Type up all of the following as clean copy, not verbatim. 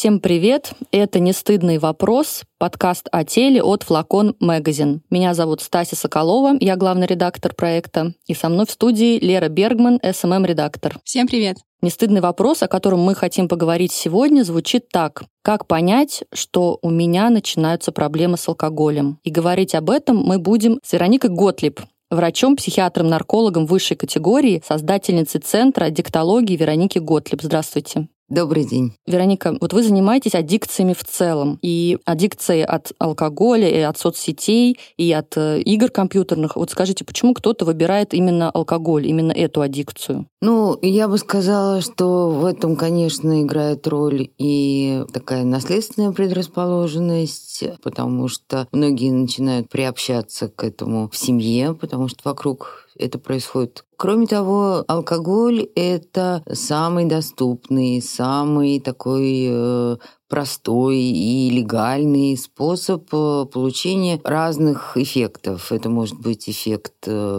Всем привет! Это «Не стыдный вопрос», подкаст о теле от Flacon Magazine. Меня зовут Стася Соколова, я главный редактор проекта, и со мной в студии Лера Бергман, SMM-редактор. Всем привет! Нестыдный вопрос, о котором мы хотим поговорить сегодня, звучит так. Как понять, что у меня начинаются проблемы с алкоголем? И говорить об этом мы будем с Вероникой Готлиб, врачом, психиатром-наркологом высшей категории, создательницей Центра аддиктологии Вероники Готлиб. Здравствуйте. Добрый день. Вероника, вот вы занимаетесь аддикциями в целом. И аддикции от алкоголя, и от соцсетей, и от игр компьютерных. Вот скажите, почему кто-то выбирает именно алкоголь, именно эту аддикцию? Я бы сказала, что в этом, конечно, играет роль и такая наследственная предрасположенность, потому что многие начинают приобщаться к этому в семье, потому что вокруг это происходит. Кроме того, алкоголь — это самый доступный, самый такой простой и легальный способ получения разных эффектов. Это может быть эффект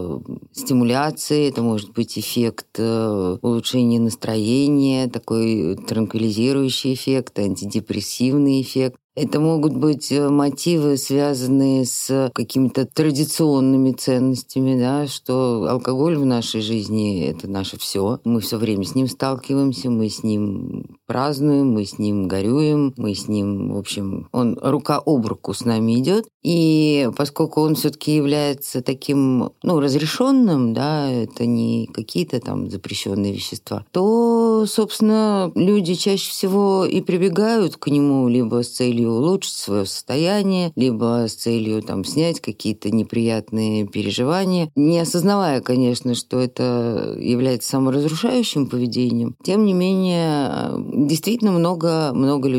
стимуляции, это может быть эффект улучшения настроения, такой транквилизирующий эффект, антидепрессивный эффект. Это могут быть мотивы, связанные с какими-то традиционными ценностями, да, что алкоголь в нашей жизни — это наше все. Мы все время с ним сталкиваемся, мы с ним празднуем, мы с ним горюем, мы с ним, в общем, он рука об руку с нами идет. И поскольку он все-таки является таким, разрешенным, да, это не какие-то там запрещенные вещества, то, собственно, люди чаще всего и прибегают к нему либо с целью улучшить свое состояние, либо с целью снять какие-то неприятные переживания, не осознавая, конечно, что это является саморазрушающим поведением. Тем не менее, действительно много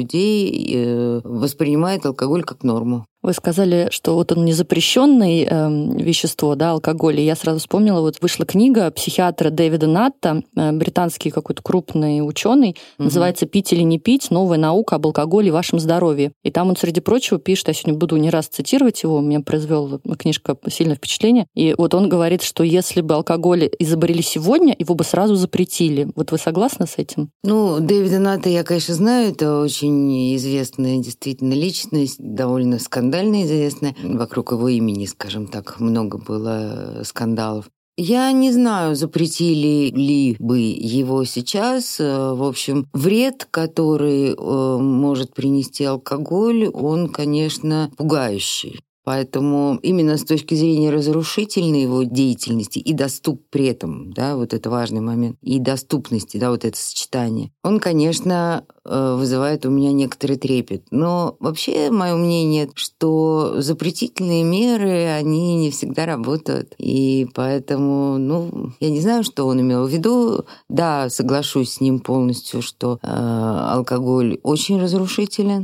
людей воспринимает алкоголь как норму. Вы сказали, что вот он не запрещенное вещество, да, алкоголь. И я сразу вспомнила, вышла книга психиатра Дэвида Натта, британский какой-то крупный ученый, называется «Пить или не пить. Новая наука об алкоголе и вашем здоровье». И там он, среди прочего, пишет, я сегодня буду не раз цитировать его, меня произвела книжка сильное впечатление. И вот он говорит, что если бы алкоголь изобрели сегодня, его бы сразу запретили. Вот вы согласны с этим? Дэвида Натта я, конечно, знаю, это очень известная действительно личность, довольно скандальная, известная. Вокруг его имени, скажем так, много было скандалов. Я не знаю, запретили ли бы его сейчас. В общем, вред, который может принести алкоголь, он, конечно, пугающий. Поэтому именно с точки зрения разрушительной его деятельности и при этом, да, вот это важный момент, и доступности, да, вот это сочетание, он, конечно, вызывает у меня некоторый трепет. Но вообще мое мнение, что запретительные меры, они не всегда работают. И поэтому, я не знаю, что он имел в виду. Да, соглашусь с ним полностью, что алкоголь очень разрушителен,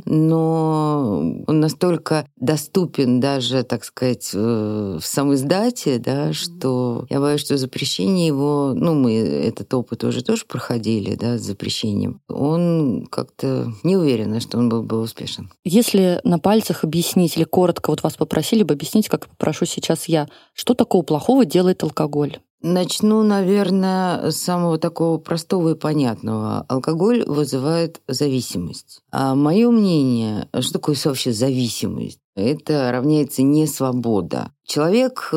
но он настолько доступен даже, так сказать, в самоиздате, да, что я боюсь, что запрещение его, мы этот опыт уже тоже проходили, да, с запрещением, он как-то не уверена, что он был бы успешен. Если на пальцах объяснить или коротко вас попросили бы объяснить, как попрошу сейчас я, что такого плохого делает алкоголь? Начну, наверное, с самого такого простого и понятного. Алкоголь вызывает зависимость. А мое мнение, что такое вообще зависимость? Это равняется несвобода. Человек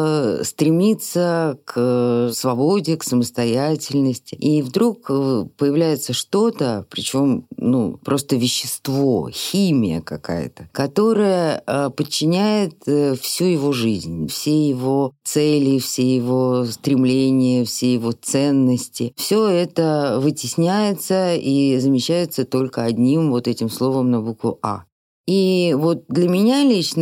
стремится к свободе, к самостоятельности, и вдруг появляется что-то, причем просто вещество, химия какая-то, которая подчиняет всю его жизнь, все его цели, все его стремления, все его ценности. Все это вытесняется и замещается только одним вот этим словом на букву «А». И вот для меня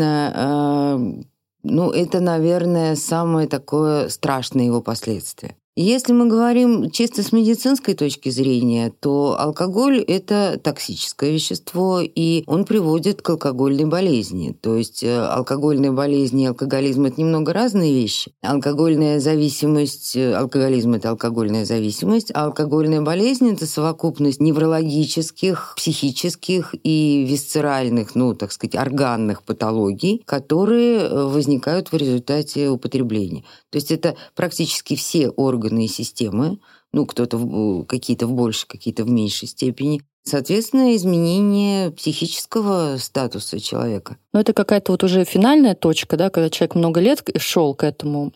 лично, это, наверное, самое такое страшное его последствие. Если мы говорим чисто с медицинской точки зрения, то алкоголь – это токсическое вещество, и он приводит к алкогольной болезни. То есть алкогольная болезнь и алкоголизм – это немного разные вещи. Алкогольная зависимость, алкоголизм – это алкогольная зависимость, а алкогольная болезнь – это совокупность неврологических, психических и висцеральных, органных патологий, которые возникают в результате употребления. То есть это практически все органы и системы, кто-то какие-то в большей, какие-то в меньшей степени. Соответственно, изменение психического статуса человека. Но это какая-то вот уже финальная точка, да, когда человек много лет шел к этому.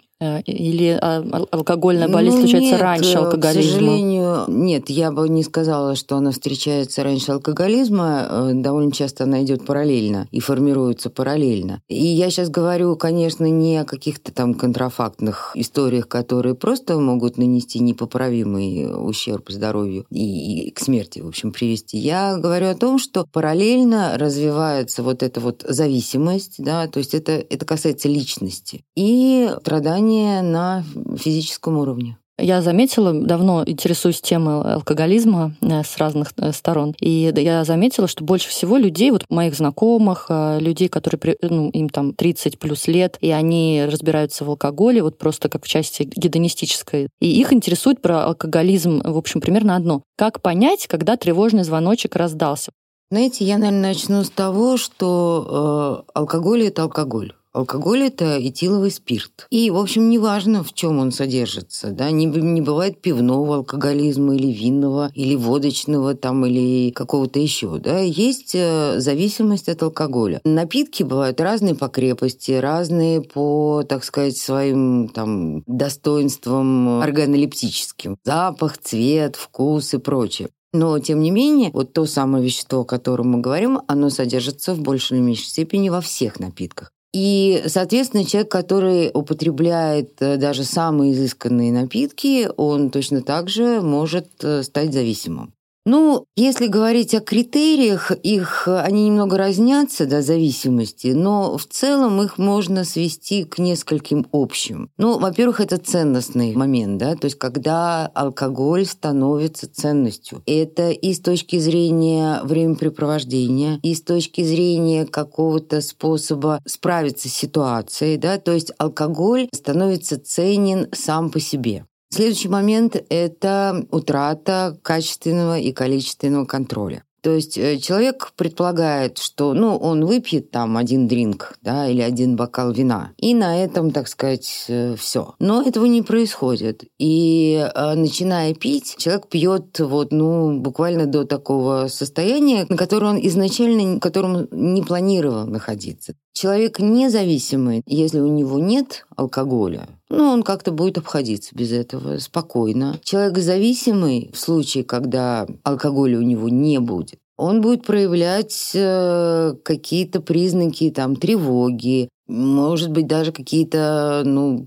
Или алкогольная болезнь случается раньше алкоголизма? К сожалению, нет, я бы не сказала, что она встречается раньше алкоголизма. Довольно часто она идет параллельно и формируется параллельно. И я сейчас говорю, конечно, не о каких-то там контрафактных историях, которые просто могут нанести непоправимый ущерб здоровью и к смерти, в общем, привести. Я говорю о том, что параллельно развивается вот эта вот зависимость, да, то есть это касается личности и страдания на физическом уровне. Я заметила, давно интересуюсь темой алкоголизма с разных сторон, и я заметила, что больше всего людей, вот моих знакомых, людей, которые, им там 30 плюс лет, и они разбираются в алкоголе, вот просто как в части гедонистической, и их интересует про алкоголизм, в общем, примерно одно. Как понять, когда тревожный звоночек раздался? Знаете, я, наверное, начну с того, что алкоголь – это алкоголь. Алкоголь – это этиловый спирт. И, в общем, неважно, в чем он содержится. Да? Не бывает пивного алкоголизма или винного, или водочного, там, или какого-то еще. Да? Есть зависимость от алкоголя. Напитки бывают разные по крепости, разные по, так сказать, своим там, достоинствам органолептическим. Запах, цвет, вкус и прочее. Но, тем не менее, вот то самое вещество, о котором мы говорим, оно содержится в большей или меньшей степени во всех напитках. И, соответственно, человек, который употребляет даже самые изысканные напитки, он точно так же может стать зависимым. Ну, если говорить о критериях, они немного разнятся, да, зависимости, но в целом их можно свести к нескольким общим. Ну, во-первых, это ценностный момент, да, то есть когда алкоголь становится ценностью. Это и с точки зрения времяпрепровождения, и с точки зрения какого-то способа справиться с ситуацией, да, то есть алкоголь становится ценен сам по себе. Следующий момент – это утрата качественного и количественного контроля. То есть человек предполагает, что он выпьет там один дринк, да, или один бокал вина, и на этом, так сказать, все. Но этого не происходит. И начиная пить, человек пьет буквально до такого состояния, на котором он изначально, в котором не планировал находиться. Человек независимый, если у него нет алкоголя, он как-то будет обходиться без этого спокойно. Человек зависимый, в случае, когда алкоголя у него не будет, он будет проявлять какие-то признаки тревоги, может быть, даже какие-то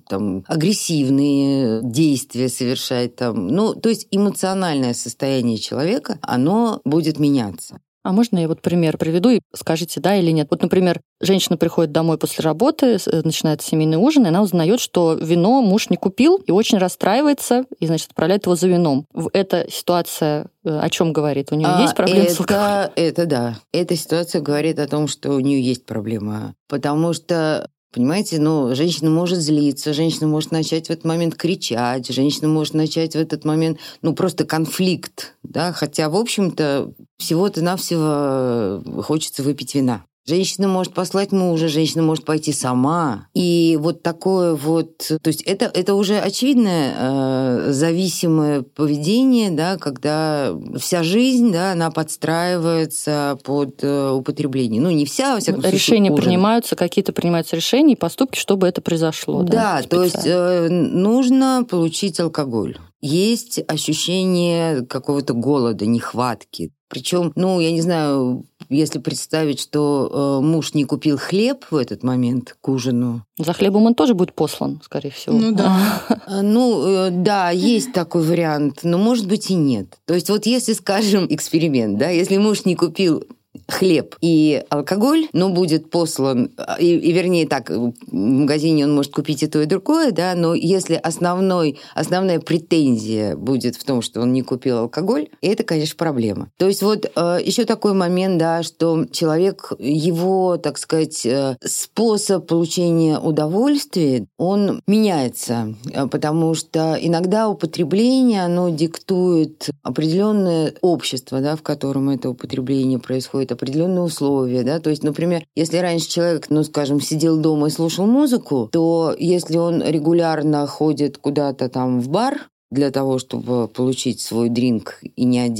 агрессивные действия совершать. То есть эмоциональное состояние человека, оно будет меняться. А можно я пример приведу и скажите, да или нет? Вот, например, женщина приходит домой после работы, начинает семейный ужин, и она узнает, что вино муж не купил, и очень расстраивается, и, отправляет его за вином. Эта ситуация о чем говорит? У нее есть проблемы с алкоголем? Это да. Эта ситуация говорит о том, что у нее есть проблема. Потому что, понимаете, женщина может злиться, женщина может начать в этот момент кричать, женщина может начать в этот момент, просто конфликт, да, хотя, в общем-то, всего-то навсего хочется выпить вина. Женщина может послать мужа, женщина может пойти сама. И такое то есть это уже очевидное зависимое поведение, да, когда вся жизнь, да, она подстраивается под употребление. Не вся, во всяком случае, решения принимаются, какие-то принимаются решения и поступки, чтобы это произошло. Да, то есть нужно получить алкоголь. Есть ощущение какого-то голода, нехватки. Причем, я не знаю, если представить, что муж не купил хлеб в этот момент к ужину. За хлебом он тоже будет послан, скорее всего. Да, есть такой вариант, но может быть и нет. То есть если, скажем, эксперимент, да, если муж не купил хлеб и алкоголь, будет послан, вернее так, в магазине он может купить и то, и другое, да, но если основная претензия будет в том, что он не купил алкоголь, это, конечно, проблема. То есть еще такой момент, да, что человек, его, так сказать, способ получения удовольствия, он меняется, потому что иногда употребление, оно диктует определенное общество, да, в котором это употребление происходит, определенные условия, да, то есть, например, если раньше человек, сидел дома и слушал музыку, то если он регулярно ходит куда-то в бар для того, чтобы получить свой дринк и не один,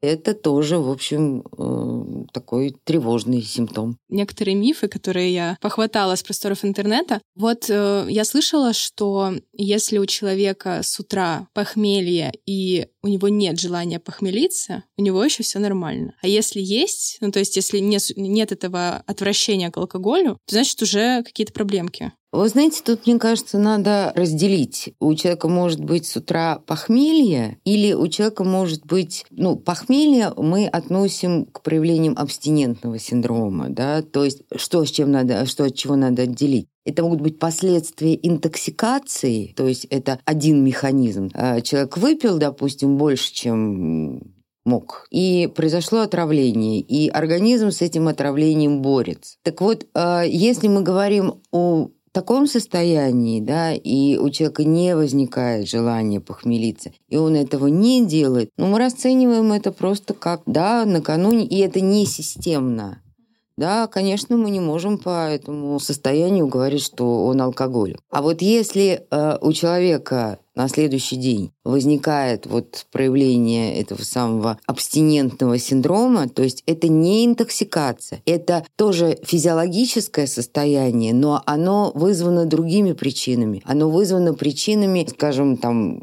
это тоже, в общем, такой тревожный симптом. Некоторые мифы, которые я похватала с просторов интернета. Вот я слышала, что если у человека с утра похмелье и у него нет желания похмелиться, у него еще все нормально. А если есть, то есть если нет этого отвращения к алкоголю, то значит уже какие-то проблемки. Вы знаете, тут, мне кажется, надо разделить. У человека может быть с утра похмелье, или у человека может быть... похмелье мы относим к проявлениям абстинентного синдрома, да, то есть что от чего надо отделить. Это могут быть последствия интоксикации, то есть это один механизм. Человек выпил, допустим, больше, чем мог, и произошло отравление, и организм с этим отравлением борется. Так вот, если мы говорим о таком состоянии, да, и у человека не возникает желания похмелиться, и он этого не делает, мы расцениваем это просто как, да, накануне, и это не системно. Да, конечно, мы не можем по этому состоянию говорить, что он алкоголик. А вот если у человека на следующий день возникает проявление этого самого абстинентного синдрома, то есть это не интоксикация, это тоже физиологическое состояние, но оно вызвано другими причинами. Оно вызвано причинами, скажем,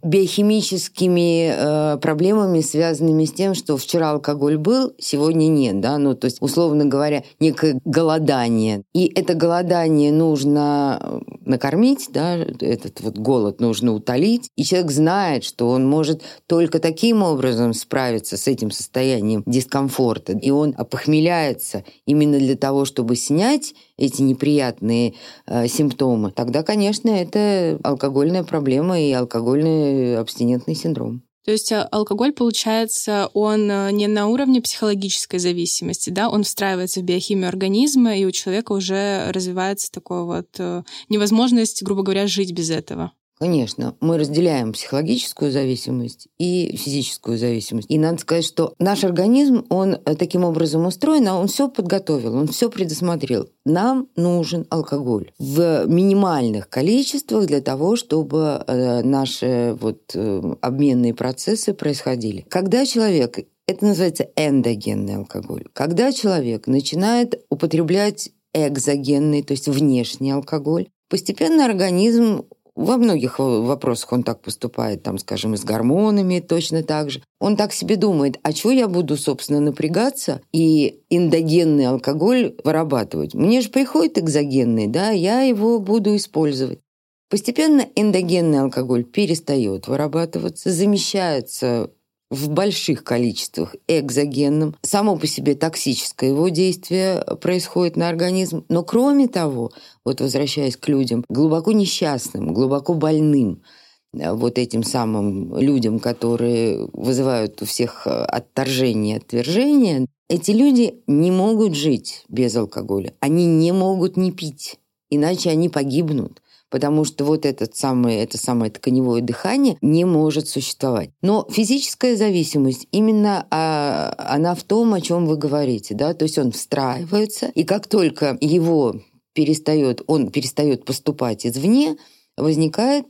биохимическими проблемами, связанными с тем, что вчера алкоголь был, сегодня нет, да, то есть, условно говоря, некое голодание. И это голодание нужно накормить, да, этот голод нужно утолить, и человек знает, что он может только таким образом справиться с этим состоянием дискомфорта. И он опохмеляется именно для того, чтобы снять эти неприятные симптомы. Тогда, конечно, это алкогольная проблема и алкогольный абстинентный синдром. То есть алкоголь, получается, он не на уровне психологической зависимости, да, он встраивается в биохимию организма, и у человека уже развивается такая невозможность, грубо говоря, жить без этого. Конечно, мы разделяем психологическую зависимость и физическую зависимость. И надо сказать, что наш организм, он таким образом устроен, он все подготовил, он все предусмотрел. Нам нужен алкоголь в минимальных количествах для того, чтобы наши обменные процессы происходили. Когда человек, это называется эндогенный алкоголь, когда человек начинает употреблять экзогенный, то есть внешний алкоголь, постепенно организм во многих вопросах он так поступает, скажем, и с гормонами точно так же. Он так себе думает, а чего я буду, собственно, напрягаться и эндогенный алкоголь вырабатывать? Мне же приходит экзогенный, да, я его буду использовать. Постепенно эндогенный алкоголь перестает вырабатываться, замещается в больших количествах экзогенным. Само по себе токсическое его действие происходит на организм. Но кроме того, возвращаясь к людям, глубоко несчастным, глубоко больным, этим самым людям, которые вызывают у всех отторжение, отвержение, эти люди не могут жить без алкоголя. Они не могут не пить, иначе они погибнут. Потому что это самое тканевое дыхание не может существовать. Но физическая зависимость, именно она в том, о чем вы говорите, да, то есть он встраивается, и как только он перестает поступать извне, возникает,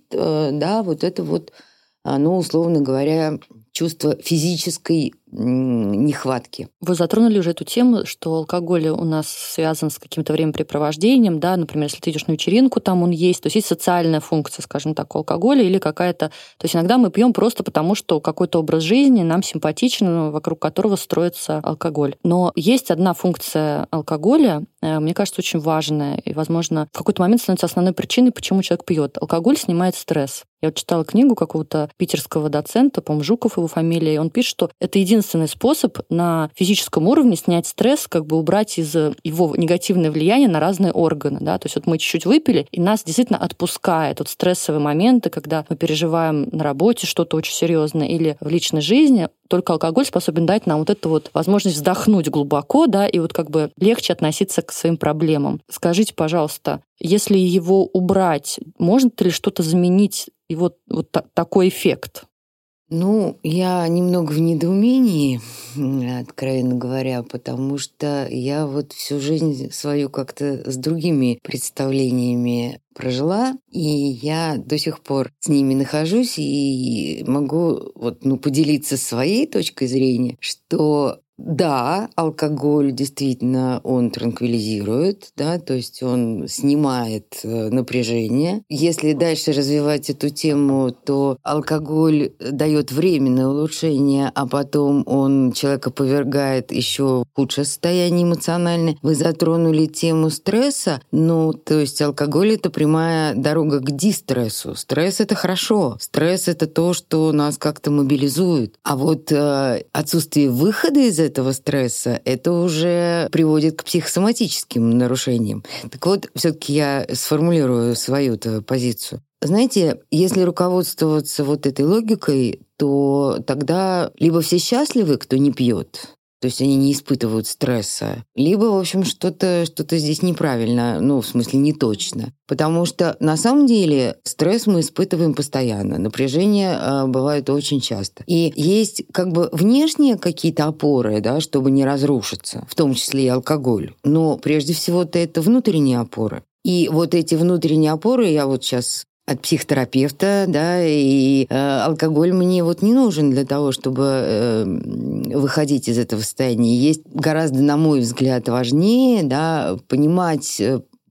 условно говоря, чувство физической нехватки. Вы затронули уже эту тему, что алкоголь у нас связан с каким-то времяпрепровождением, да, например, если ты идешь на вечеринку, там он есть, то есть социальная функция, скажем так, у алкоголя или какая-то... То есть иногда мы пьем просто потому, что какой-то образ жизни нам симпатичен, вокруг которого строится алкоголь. Но есть одна функция алкоголя, мне кажется, очень важная, и, возможно, в какой-то момент становится основной причиной, почему человек пьет. Алкоголь снимает стресс. Я читала книгу какого-то питерского доцента, по-моему, Жуков его фамилия, и он пишет, что это единственный способ на физическом уровне снять стресс, убрать из его негативное влияние на разные органы. Да? То есть мы чуть-чуть выпили, и нас действительно отпускает стрессовые моменты, когда мы переживаем на работе что-то очень серьезное или в личной жизни. Только алкоголь способен дать нам эту возможность вздохнуть глубоко, да, и легче относиться к своим проблемам. Скажите, пожалуйста, если его убрать, может ли что-то заменить и такой эффект? Я немного в недоумении, откровенно говоря, потому что я вот всю жизнь свою как-то с другими представлениями прожила, и я до сих пор с ними нахожусь и могу поделиться своей точкой зрения, что да, алкоголь действительно он транквилизирует, да, то есть он снимает напряжение. Если дальше развивать эту тему, то алкоголь дает временное улучшение, а потом он человека повергает еще в худшее состояние эмоциональное. Вы затронули тему стресса, то есть алкоголь — это прямая дорога к дистрессу. Стресс — это хорошо. Стресс — это то, что нас как-то мобилизует. А вот отсутствие выхода из этого стресса, это уже приводит к психосоматическим нарушениям. Так вот, все-таки я сформулирую свою-то позицию. Знаете, если руководствоваться вот этой логикой, то тогда либо все счастливы, кто не пьет, то есть они не испытывают стресса, либо, в общем, что-то здесь неправильно, в смысле не точно. Потому что на самом деле стресс мы испытываем постоянно, напряжение бывает очень часто. И есть внешние какие-то опоры, да, чтобы не разрушиться, в том числе и алкоголь. Но прежде всего-то это внутренние опоры. И вот эти внутренние опоры я вот сейчас от психотерапевта, да, и алкоголь мне не нужен для того, чтобы выходить из этого состояния. Есть гораздо, на мой взгляд, важнее, да, понимать,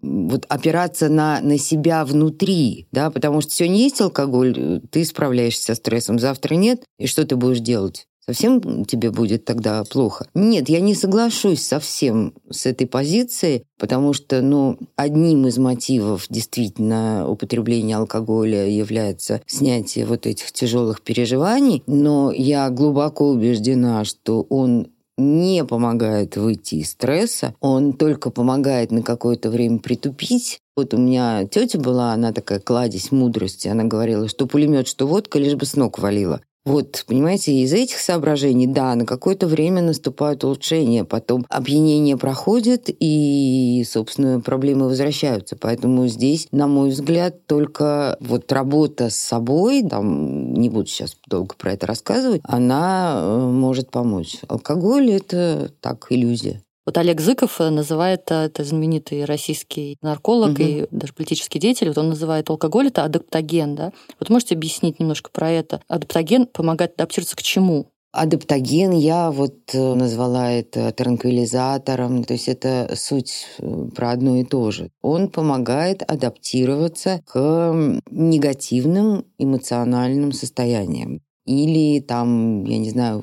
опираться на себя внутри, да, потому что сегодня есть алкоголь, ты справляешься со стрессом, завтра нет, и что ты будешь делать? Совсем тебе будет тогда плохо? Нет, я не соглашусь совсем с этой позицией, потому что, одним из мотивов действительно употребления алкоголя является снятие вот этих тяжелых переживаний, но я глубоко убеждена, что он не помогает выйти из стресса, он только помогает на какое-то время притупить. Вот у меня тетя была, она такая кладезь мудрости, она говорила, что пулемет, что водка, лишь бы с ног валила. Вот, понимаете, из этих соображений, да, на какое-то время наступают улучшения, потом опьянение проходит, и, собственно, проблемы возвращаются. Поэтому здесь, на мой взгляд, только работа с собой, не буду сейчас долго про это рассказывать, она может помочь. Алкоголь — это так, иллюзия. Вот Олег Зыков называет, это знаменитый российский нарколог и даже политический деятель, он называет алкоголь — это адаптоген, да? Вот можете объяснить немножко про это? Адаптоген помогает адаптироваться к чему? Адаптоген я назвала это транквилизатором, то есть это суть про одно и то же. Он помогает адаптироваться к негативным эмоциональным состояниям. Или я не знаю,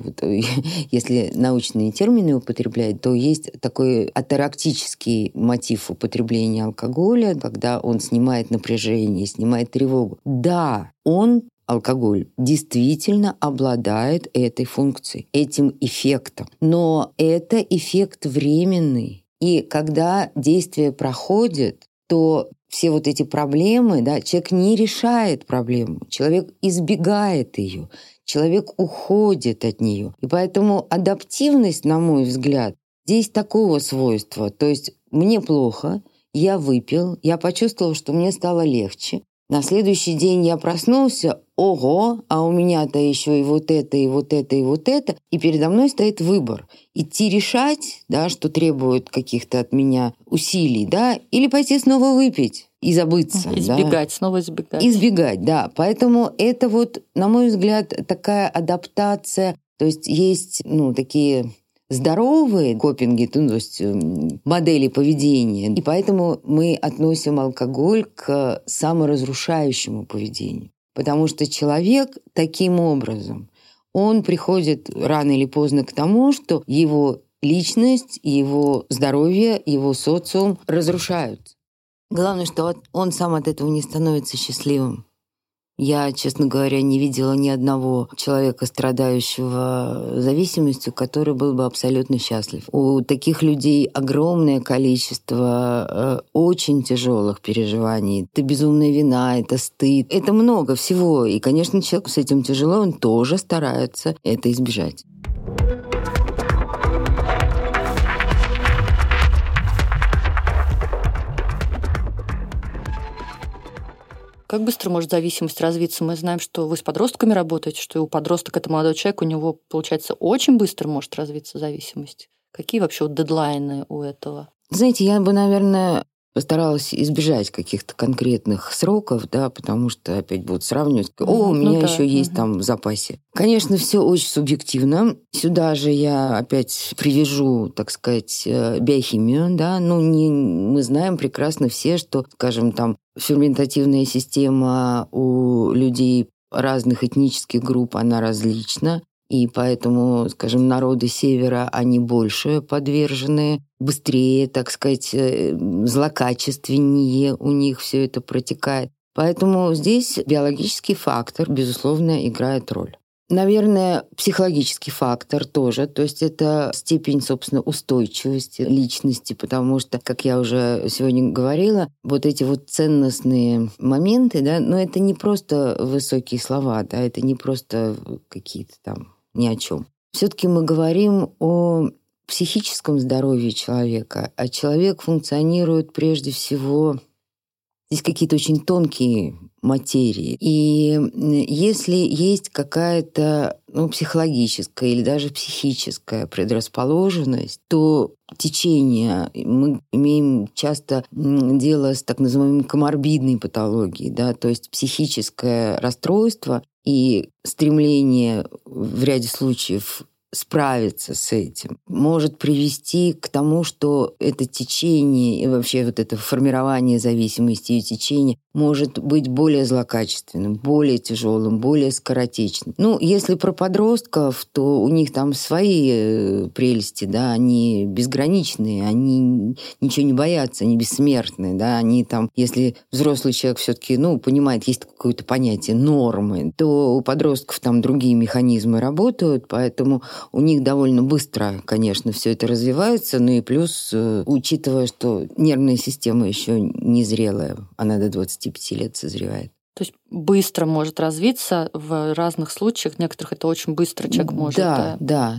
если научные термины употреблять, то есть такой атарактический мотив употребления алкоголя, когда он снимает напряжение, снимает тревогу. Да, алкоголь действительно обладает этой функцией, этим эффектом. Но это эффект временный. И когда действие проходит, то все эти проблемы, да, человек не решает проблему, человек избегает ее, человек уходит от нее. И поэтому адаптивность, на мой взгляд, здесь такого свойства. То есть мне плохо, я выпил, я почувствовал, что мне стало легче. На следующий день я проснулся, ого, а у меня-то еще и вот это, и вот это, и вот это. И передо мной стоит выбор. Идти решать, да, что требует каких-то от меня усилий, да, или пойти снова выпить и забыться. Избегать, да. Снова избегать. Избегать, да. Поэтому это на мой взгляд, такая адаптация. То есть такие здоровые копинги, то есть модели поведения. И поэтому мы относим алкоголь к саморазрушающему поведению. Потому что человек таким образом, он приходит рано или поздно к тому, что его личность, его здоровье, его социум разрушаются. Главное, что он сам от этого не становится счастливым. Я, честно говоря, не видела ни одного человека, страдающего зависимостью, который был бы абсолютно счастлив. У таких людей огромное количество очень тяжелых переживаний. Это безумная вина, это стыд, это много всего. И, конечно, человеку с этим тяжело, он тоже старается это избежать. Как быстро может зависимость развиться? Мы знаем, что вы с подростками работаете, что и у подростка это молодой человек, у него, получается, очень быстро может развиться зависимость. Какие вообще вот дедлайны у этого? Знаете, я бы, наверное, постаралась избежать каких-то конкретных сроков, да, потому что опять будут сравнивать. У меня еще есть там в запасе. Конечно, все очень субъективно. Сюда же я опять привяжу, так сказать, биохимию, да. Мы знаем прекрасно все, что, скажем, там ферментативная система у людей разных этнических групп, она различна. И поэтому, скажем, народы Севера, они больше подвержены, быстрее, так сказать, злокачественнее у них все это протекает. Поэтому здесь биологический фактор, безусловно, играет роль. Наверное, психологический фактор тоже, то есть это степень, собственно, устойчивости личности, потому что, как я уже сегодня говорила, вот эти вот ценностные моменты, да, но это не просто высокие слова, да, это не просто какие-то там ни о чем. Все-таки мы говорим о психическом здоровье человека, а человек функционирует прежде всего... Здесь какие-то очень тонкие материи. И если есть какая-то психологическая или даже психическая предрасположенность, то течение, мы имеем часто дело с так называемой коморбидной патологией, да, то есть психическое расстройство и стремление в ряде случаев справиться с этим может привести к тому, что это течение и вообще вот это формирование зависимости и течения может быть более злокачественным, более тяжелым, более скоротечным. Если про подростков, то у них там свои прелести, да, они безграничные, они ничего не боятся, они бессмертные, да, они там, если взрослый человек все-таки, понимает, есть какое-то понятие нормы, то у подростков там другие механизмы работают, поэтому у них довольно быстро, конечно, все это развивается, и плюс, учитывая, что нервная система еще незрелая, она до 25 лет созревает. То есть быстро может развиться в разных случаях, в некоторых это очень быстро человек может. Да.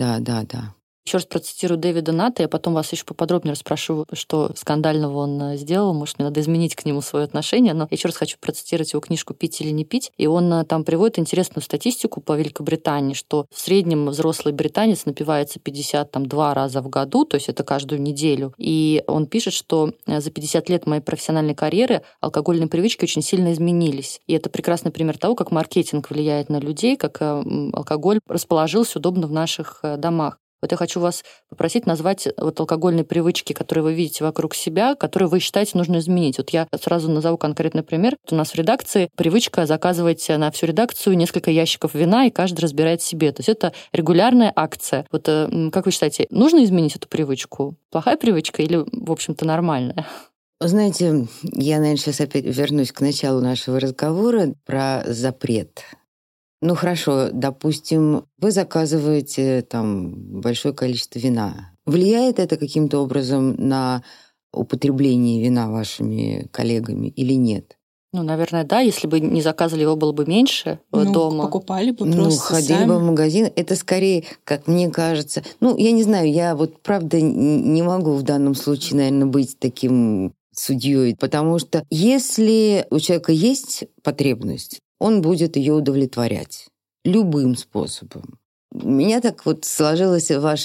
Еще раз процитирую Дэвида Ната, я потом вас еще поподробнее расспрошу, что скандального он сделал. Может, мне надо изменить к нему свое отношение. Но еще раз хочу процитировать его книжку «Пить или не пить». И он там приводит интересную статистику по Великобритании, что в среднем взрослый британец напивается 52 раза в году, то есть это каждую неделю. И он пишет, что за 50 лет моей профессиональной карьеры алкогольные привычки очень сильно изменились. И это прекрасный пример того, как маркетинг влияет на людей, как алкоголь расположился удобно в наших домах. Вот я хочу вас попросить назвать вот алкогольные привычки, которые вы видите вокруг себя, которые вы считаете нужно изменить. Вот я сразу назову конкретный пример. У нас в редакции привычка заказывать на всю редакцию несколько ящиков вина, и каждый разбирает себе. То есть это регулярная акция. Вот как вы считаете, нужно изменить эту привычку? Плохая привычка или, в общем-то, нормальная? Знаете, я, наверное, сейчас опять вернусь к началу нашего разговора про запрет. Хорошо, допустим, вы заказываете там большое количество вина. Влияет это каким-то образом на употребление вина вашими коллегами или нет? Наверное, да. Если бы не заказывали, его было бы меньше дома. Покупали бы просто ходили сами. бы в магазин. Это скорее, как мне кажется... я не знаю, я правда не могу в данном случае, наверное, быть таким судьей, потому что если у человека есть потребность, он будет ее удовлетворять любым способом. У меня так сложилось ваш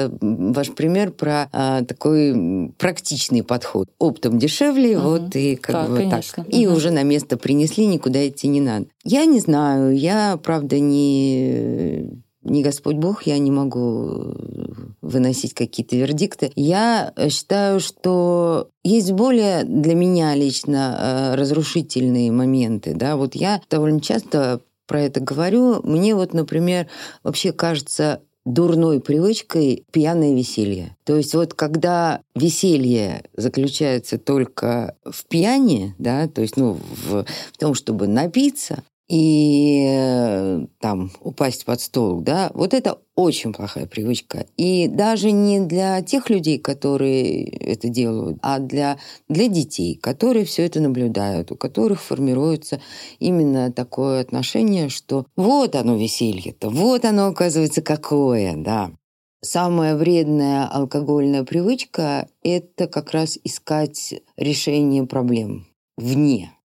пример про такой практичный подход. Оптом дешевле, и конечно. так. И уже на место принесли, никуда идти не надо. Я не знаю, я, правда, не Господь Бог, я не могу выносить какие-то вердикты. Я считаю, что есть более для меня лично разрушительные моменты. Да? Я довольно часто про это говорю. Мне например, вообще кажется дурной привычкой пьяное веселье. То есть когда веселье заключается только в пьяни, да, то есть в том, чтобы напиться, и там упасть под стол, да, это очень плохая привычка. И даже не для тех людей, которые это делают, а для детей, которые все это наблюдают, у которых формируется именно такое отношение, что вот оно веселье-то, вот оно, оказывается, какое, да. Самая вредная алкогольная привычка – это как раз искать решение проблем вне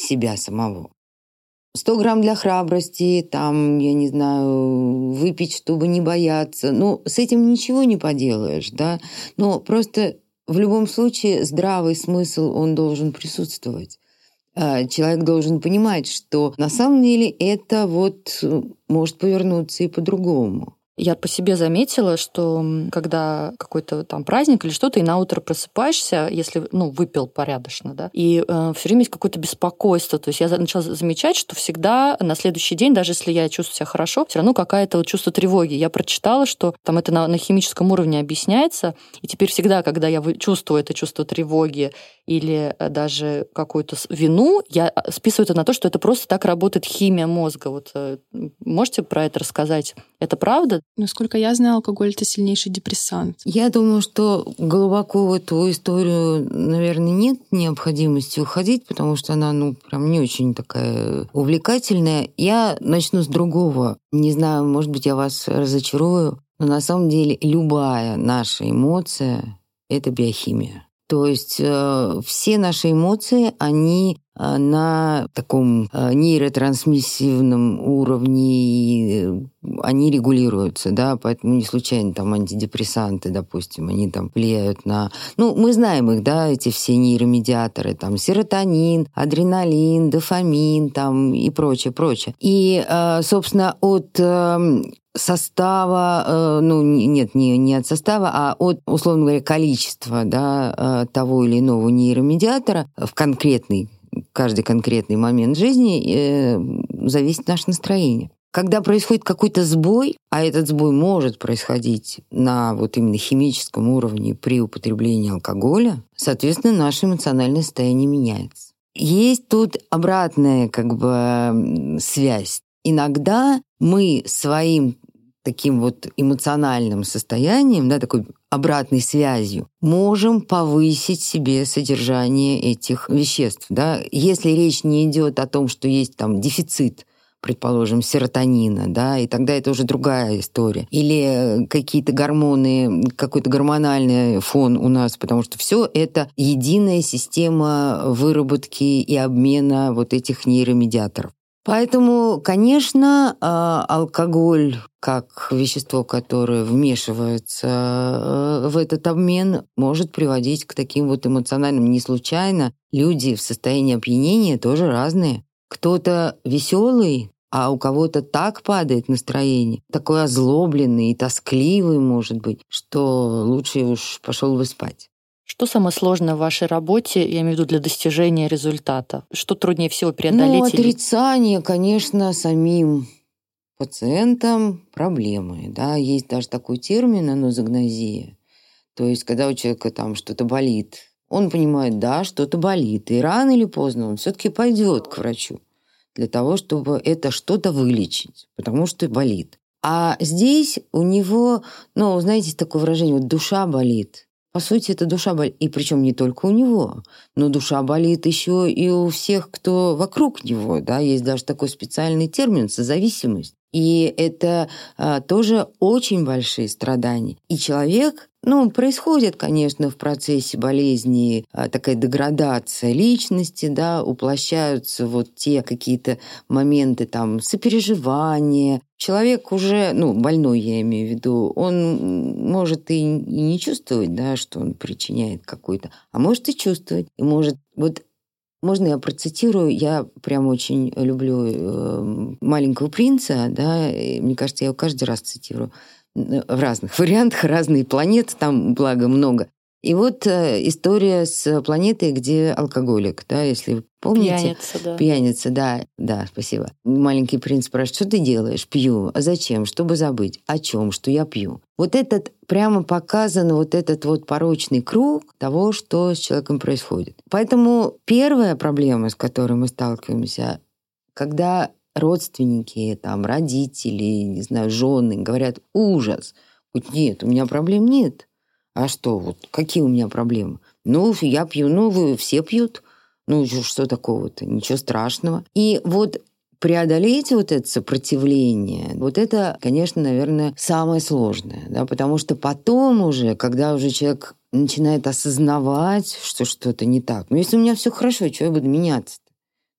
себя самого. 100 грамм для храбрости, там, я не знаю, выпить, чтобы не бояться. Ну, с этим ничего не поделаешь, да. Но просто в любом случае здравый смысл, он должен присутствовать. Человек должен понимать, что на самом деле это вот может повернуться и по-другому. Я по себе заметила, что когда какой-то там праздник или что-то, и на утро просыпаешься, если, выпил порядочно, да, и все время есть какое-то беспокойство. То есть я начала замечать, что всегда на следующий день, даже если я чувствую себя хорошо, все равно какое-то вот чувство тревоги. Я прочитала, что там это на химическом уровне объясняется, и теперь всегда, когда я чувствую это чувство тревоги или даже какую-то вину, я списываю это на то, что это просто так работает химия мозга. Вот можете про это рассказать? Это правда? Насколько я знаю, алкоголь — это сильнейший депрессант. Я думаю, что глубоко в эту историю, наверное, нет необходимости уходить, потому что она, прям не очень такая увлекательная. Я начну с другого. Не знаю, может быть, я вас разочарую, но на самом деле любая наша эмоция — это биохимия. То есть все наши эмоции, они на таком нейротрансмиссивном уровне, они регулируются, да, поэтому не случайно там антидепрессанты, допустим, они там влияют на... мы знаем их, да, эти все нейромедиаторы, там серотонин, адреналин, дофамин там и прочее. И, собственно, от состава, не от состава, а от, условно говоря, количества, да, того или иного нейромедиатора в каждый конкретный момент жизни зависит наше настроение. Когда происходит какой-то сбой, а этот сбой может происходить на вот именно химическом уровне при употреблении алкоголя, соответственно, наше эмоциональное состояние меняется. Есть тут обратная связь. Иногда мы своим таким вот эмоциональным состоянием, да, такой обратной связью, можем повысить себе содержание этих веществ. Да? Если речь не идет о том, что есть там дефицит, предположим, серотонина, да, и тогда это уже другая история. Или какие-то гормоны, какой-то гормональный фон у нас, потому что все это единая система выработки и обмена вот этих нейромедиаторов. Поэтому, конечно, алкоголь как вещество, которое вмешивается в этот обмен, может приводить к таким вот эмоциональным. Не случайно люди в состоянии опьянения тоже разные. Кто-то веселый, а у кого-то так падает настроение, такой озлобленный и тоскливый, может быть, что лучше уж пошел бы спать. Что самое сложное в вашей работе, я имею в виду, для достижения результата? Что труднее всего преодолеть? Отрицание, конечно, самим пациентам проблемы. Да? Есть даже такой термин анозагнозия. То есть, когда у человека там что-то болит, он понимает, да, что-то болит, и рано или поздно он все-таки пойдет к врачу для того, чтобы это что-то вылечить, потому что болит. А здесь у него, знаете, такое выражение, вот душа болит. По сути, это душа болит. И причем не только у него, но душа болит еще и у всех, кто вокруг него. Да? Есть даже такой специальный термин «созависимость». И это тоже очень большие страдания. И человек, происходит, конечно, в процессе болезни такая деградация личности, да, уплощаются вот те какие-то моменты там сопереживания. Человек уже, больной я имею в виду, он может и не чувствовать, да, что он причиняет какой-то, а может и чувствовать. И может, можно я процитирую? Я прям очень люблю «Маленького принца», да, и мне кажется, я его каждый раз цитирую в разных вариантах, разные планеты, там, благо, много. И вот история с планетой, где алкоголик, да, если вы помните. Пьяница, да. Да, спасибо. Маленький принц спрашивает, что ты делаешь? Пью. А зачем? Чтобы забыть. О чем? Что я пью. Вот этот прямо показан вот этот вот порочный круг того, что с человеком происходит. Поэтому первая проблема, с которой мы сталкиваемся, когда родственники, там, родители, не знаю, жены говорят «ужас». Нет, у меня проблем нет. А что, вот какие у меня проблемы? Я пью, вы все пьют. Что такого-то? Ничего страшного. И вот преодолеть вот это сопротивление, вот это, конечно, наверное, самое сложное. Да? Потому что потом уже, когда уже человек начинает осознавать, что что-то не так. Если у меня все хорошо, чего я буду меняться-то?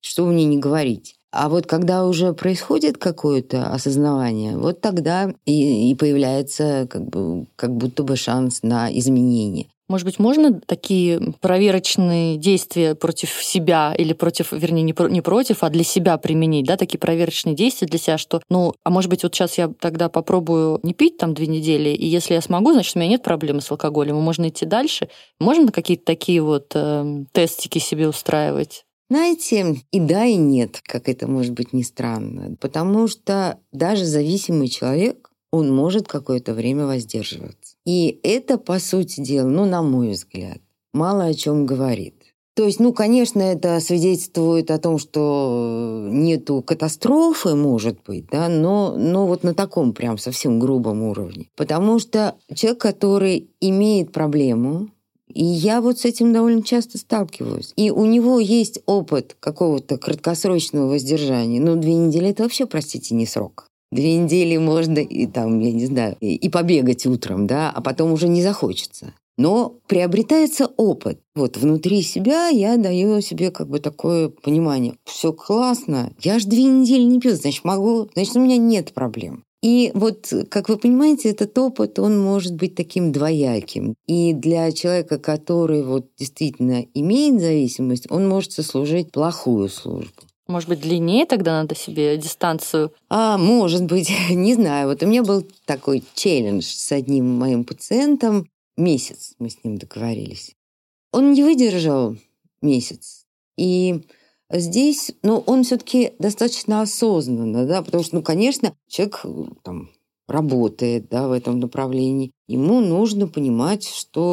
что мне не говорить. А вот когда уже происходит какое-то осознавание, вот тогда и появляется как будто бы шанс на изменение. Может быть, можно такие проверочные действия против себя или против, вернее, не против, а для себя применить, да, такие проверочные действия для себя, что, а может быть, вот сейчас я тогда попробую не пить там 2 недели, и если я смогу, значит, у меня нет проблемы с алкоголем, и можно идти дальше. Можно какие-то такие вот тестики себе устраивать? Знаете, и да, и нет, как это может быть ни странно, потому что даже зависимый человек, он может какое-то время воздерживаться. И это, по сути дела, на мой взгляд, мало о чем говорит. То есть, конечно, это свидетельствует о том, что нету катастрофы, может быть, да, но вот на таком прям совсем грубом уровне. Потому что человек, который имеет проблему, и я вот с этим довольно часто сталкиваюсь, и у него есть опыт какого-то краткосрочного воздержания, 2 недели – это вообще, простите, не срок. 2 недели можно и там, я не знаю, и побегать утром, да, а потом уже не захочется. Но приобретается опыт. Вот внутри себя я даю себе такое понимание. Все классно, я ж 2 недели не пью, значит, могу, значит, у меня нет проблем. И вот, как вы понимаете, этот опыт, он может быть таким двояким. И для человека, который вот действительно имеет зависимость, он может сослужить плохую службу. Может быть, длиннее тогда надо себе дистанцию? Может быть, не знаю. Вот у меня был такой челлендж с одним моим пациентом. Месяц мы с ним договорились. Он не выдержал месяц. И здесь, он все-таки достаточно осознанно, да, потому что, конечно, человек там работает, да, в этом направлении. Ему нужно понимать,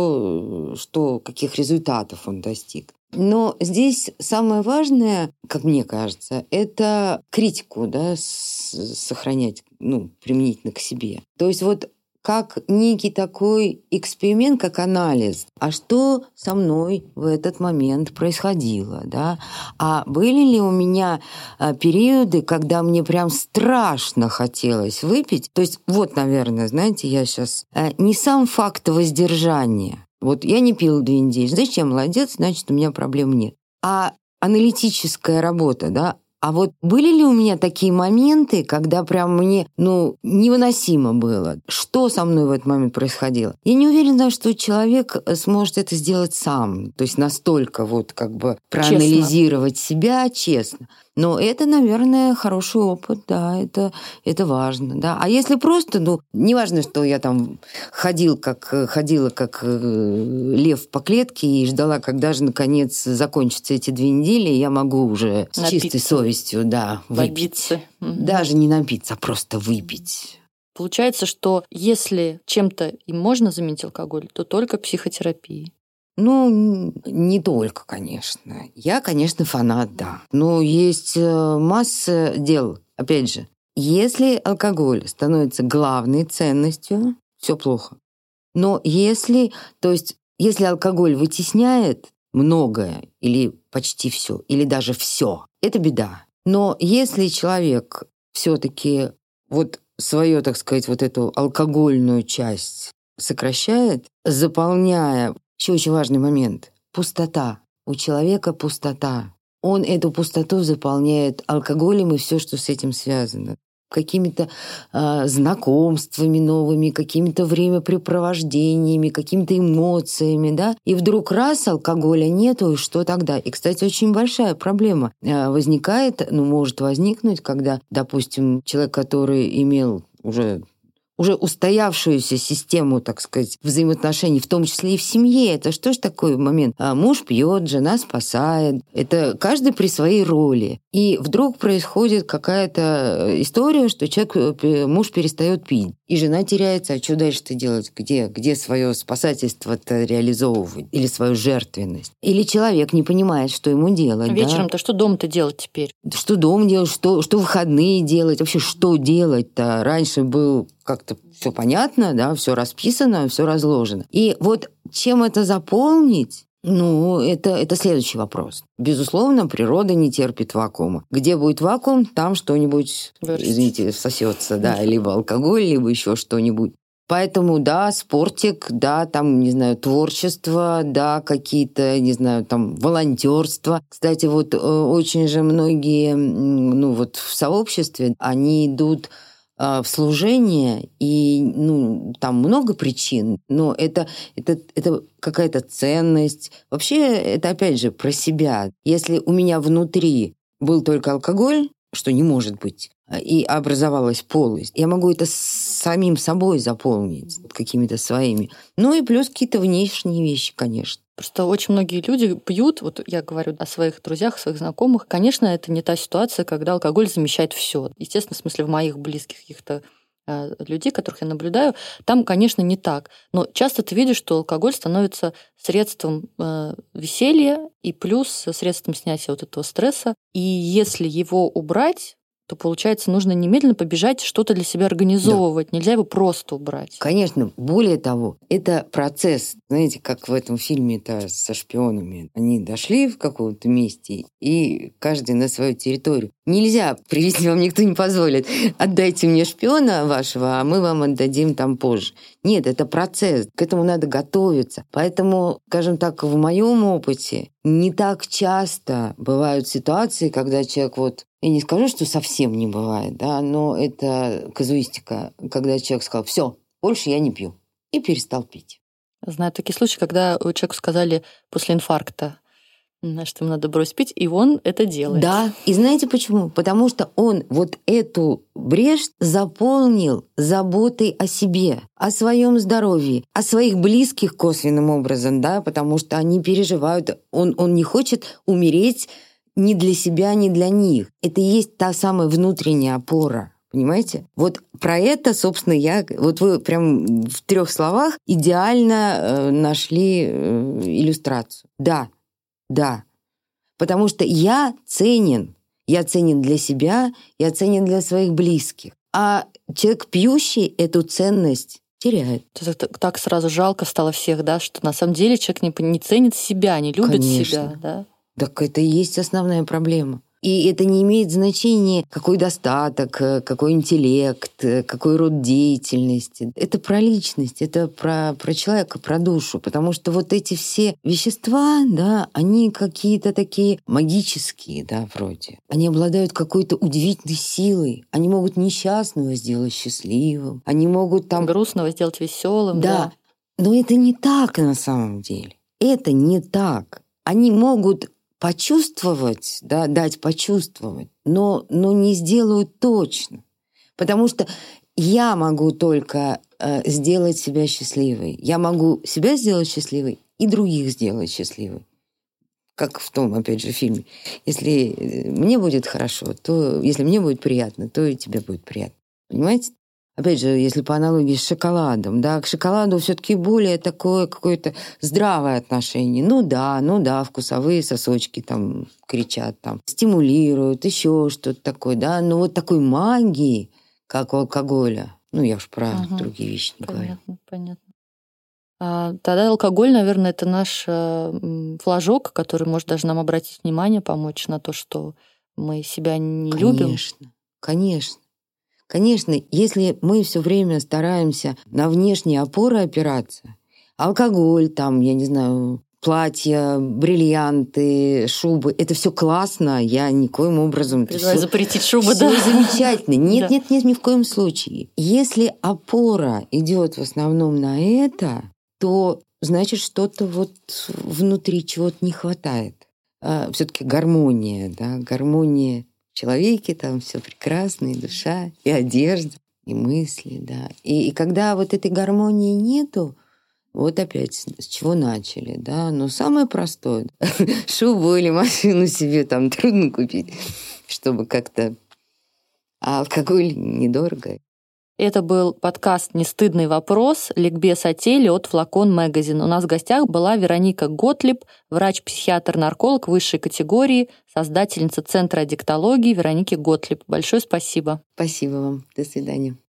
каких результатов он достиг. Но здесь самое важное, как мне кажется, это критику, да, сохранять, применительно к себе. То есть вот как некий такой эксперимент, как анализ. А что со мной в этот момент происходило, да? А были ли у меня периоды, когда мне прям страшно хотелось выпить? То есть вот, наверное, знаете, я сейчас... Не сам факт воздержания. Вот я не пила 2 недели. Значит, я молодец, значит, у меня проблем нет. А аналитическая работа, да? А вот были ли у меня такие моменты, когда прям мне, невыносимо было? Что со мной в этот момент происходило? Я не уверена, что человек сможет это сделать сам. То есть настолько проанализировать себя честно. Но это, наверное, хороший опыт, да, это важно, да. А если просто, неважно, что я там ходила как лев по клетке и ждала, когда же, наконец, закончатся эти 2 недели, и я могу уже с чистой совестью, да, выпить. Даже не напиться, а просто выпить. Получается, что если чем-то и можно заменить алкоголь, то только психотерапией. Не только, конечно. Я, конечно, фанат, да. Но есть масса дел. Опять же, если алкоголь становится главной ценностью, все плохо. Но если алкоголь вытесняет многое или почти все, или даже все, это беда. Но если человек все-таки свою, так сказать, эту алкогольную часть сокращает, заполняя... Еще очень важный момент. Пустота. У человека пустота. Он эту пустоту заполняет алкоголем и все, что с этим связано. Какими-то знакомствами новыми, какими-то времяпрепровождениями, какими-то эмоциями, да. И вдруг раз алкоголя нету, и что тогда? И, кстати, очень большая проблема может возникнуть, когда, допустим, человек, который имел уже устоявшуюся систему, так сказать, взаимоотношений, в том числе и в семье. Это что ж такой момент? Муж пьет, жена спасает. Это каждый при своей роли. И вдруг происходит какая-то история, что муж перестает пить. И жена теряется. А что дальше-то делать? Где свое спасательство-то реализовывать? Или свою жертвенность? Или человек не понимает, что ему делать. Вечером-то что дома-то делать теперь? Что дома делать? Что в выходные делать? Вообще, что делать-то? Раньше был как-то все понятно, да, все расписано, все разложено. И вот чем это заполнить, это следующий вопрос. Безусловно, природа не терпит вакуума. Где будет вакуум, там что-нибудь, извините, всосется, да, либо алкоголь, либо еще что-нибудь. Поэтому, да, спортик, да, там, не знаю, творчество, да, какие-то, не знаю, там, волонтерство. Кстати, вот очень же многие, ну, вот в сообществе, они идут в служение, и, ну, там много причин, но это какая-то ценность. Вообще, это, опять же, про себя. Если у меня внутри был только алкоголь, что не может быть, и образовалась полость, я могу это самим собой заполнить какими-то своими. Ну и плюс какие-то внешние вещи, конечно. Просто очень многие люди пьют, вот я говорю о своих друзьях, своих знакомых. Конечно, это не та ситуация, когда алкоголь замещает все. Естественно, в смысле, в моих близких каких-то людей, которых я наблюдаю, там, конечно, не так. Но часто ты видишь, что алкоголь становится средством веселья и плюс средством снятия вот этого стресса. И если его убрать, то, получается, нужно немедленно побежать что-то для себя организовывать. Да. Нельзя его просто убрать. Конечно. Более того, это процесс. Знаете, как в этом фильме-то со шпионами. Они дошли в каком-то месте, и каждый на свою территорию. Нельзя, привезти вам никто не позволит. Отдайте мне шпиона вашего, а мы вам отдадим там позже. Нет, это процесс. К этому надо готовиться. Поэтому, скажем так, в моем опыте не так часто бывают ситуации, когда человек вот... Я не скажу, что совсем не бывает, да, но это казуистика, когда человек сказал: все, больше я не пью, и перестал пить. Знаю такие случаи, когда человеку сказали после инфаркта, что ему надо бросить пить, и он это делает. Да, и знаете почему? Потому что он вот эту брешь заполнил заботой о себе, о своем здоровье, о своих близких косвенным образом, да, потому что они переживают, он не хочет умереть ни для себя, ни для них. Это и есть та самая внутренняя опора. Понимаете? Вот про это, собственно, вот вы прям в 3 словах идеально нашли иллюстрацию. Да. Потому что я ценен для себя, я ценен для своих близких. А человек, пьющий, эту ценность теряет. Так сразу жалко стало всех, да, что на самом деле человек не ценит себя, не любит Конечно. себя, да? Так это и есть основная проблема. И это не имеет значения, какой достаток, какой интеллект, какой род деятельности. Это про личность, это про человека, про душу. Потому что вот эти все вещества, да, они какие-то такие магические, да, вроде. Они обладают какой-то удивительной силой. Они могут несчастного сделать счастливым. Они могут там... грустного сделать веселым. Да. Но это не так на самом деле. Это не так. Они могут почувствовать, да, дать почувствовать, но не сделают точно. Потому что я могу только сделать себя счастливой. Я могу себя сделать счастливой и других сделать счастливой. Как в том, опять же, фильме. Если мне будет хорошо, то если мне будет приятно, то и тебе будет приятно. Понимаете? Опять же, если по аналогии с шоколадом, да, к шоколаду все-таки более такое какое-то здравое отношение. Ну да, вкусовые сосочки там кричат, там, стимулируют, еще что-то такое, да, но вот такой магии, как у алкоголя, ну я уж про другие вещи не говорю. Понятно. Тогда алкоголь, наверное, это наш флажок, который может даже нам обратить внимание, помочь на то, что мы себя не любим. Конечно, если мы все время стараемся на внешние опоры опираться, алкоголь, там, я не знаю, платья, бриллианты, шубы, это все классно, я никоим образом... Запретить шубы, да? Все замечательно. Нет, ни в коем случае. Если опора идет в основном на это, то значит что-то вот внутри чего-то не хватает. Все-таки гармония, да, гармония в человеке, там все прекрасно, и душа, и одежда, и мысли, да. И когда вот этой гармонии нету, вот опять с чего начали, да, но самое простое, шубу или машину себе там трудно купить, чтобы как-то... А алкоголь недорого. Это был подкаст «Нестыдный вопрос», ликбез о теле от Flacon Magazine. У нас в гостях была Вероника Готлиб, врач-психиатр-нарколог высшей категории, создательница Центра аддиктологии Вероники Готлиб. Большое спасибо. Спасибо вам. До свидания.